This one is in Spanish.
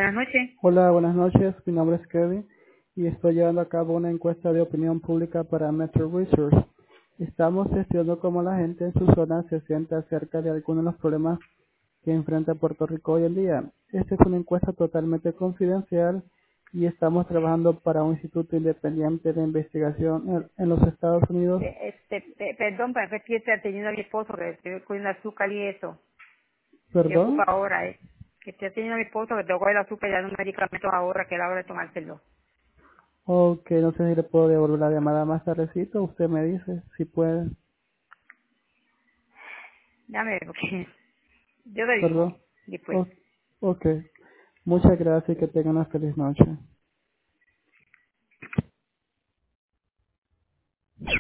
Buenas noches. Hola, buenas noches. Mi nombre es Kevin y estoy llevando a cabo una encuesta de opinión pública para Metro Research. Estamos estudiando cómo la gente en su zona se siente acerca de algunos de los problemas que enfrenta Puerto Rico hoy en día. Esta es una encuesta totalmente confidencial y estamos trabajando para un instituto independiente de investigación en los Estados Unidos. Perdón, para que estoy atendiendo a mi esposo, que estoy cogiendo azúcar y eso. Me ocupa ¿Perdón? ahora, que estoy atendiendo a mi esposo, que tengo que coger el azúcar y dar un medicamento ahora, que es la hora de tomárselo. Ok, no sé si le puedo devolver la llamada más tardecito. Usted me dice si puede. Dame, porque yo le digo ¿Perdón? después. O- ok. Muchas gracias y que tengan una feliz noche.